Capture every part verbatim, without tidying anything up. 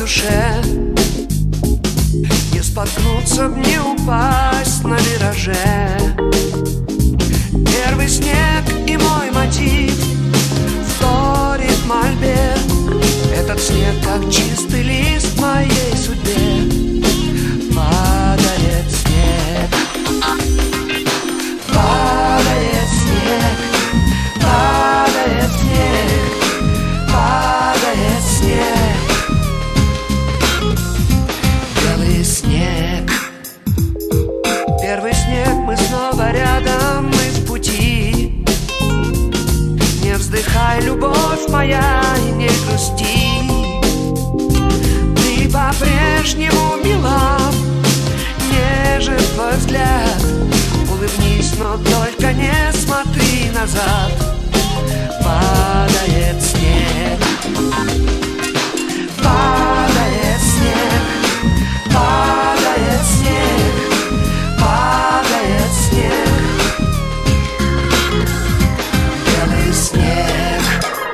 душе. Не споткнуться, не упасть на вираже. Первый снег и мой мотив вторит мольбе. Этот снег, как чистый лист в моей судьбе. Падает снег, падает снег, падает снег, падает снег, белый снег. Первый снег, мы снова рядом, мы в пути. Не вздыхай, любовь моя, и не грусти. Ты по-прежнему мила, нежен твой взгляд. Улыбнись, но только не смотри назад. Падает снег, падает снег, падает снег, падает снег, белый снег.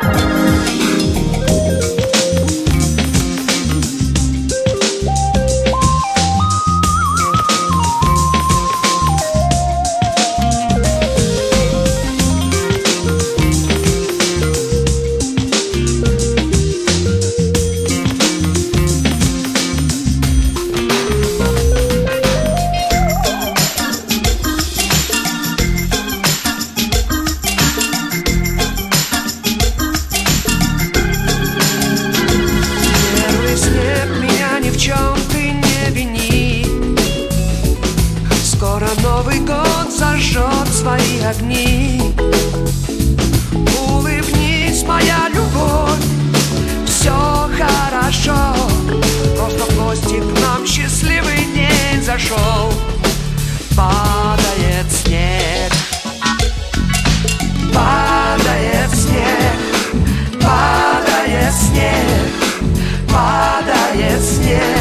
Новый год зажжет свои огни. Улыбнись, моя любовь, все хорошо. Просто в гости к нам счастливый день зашел. Падает снег, падает снег, падает снег, падает снег.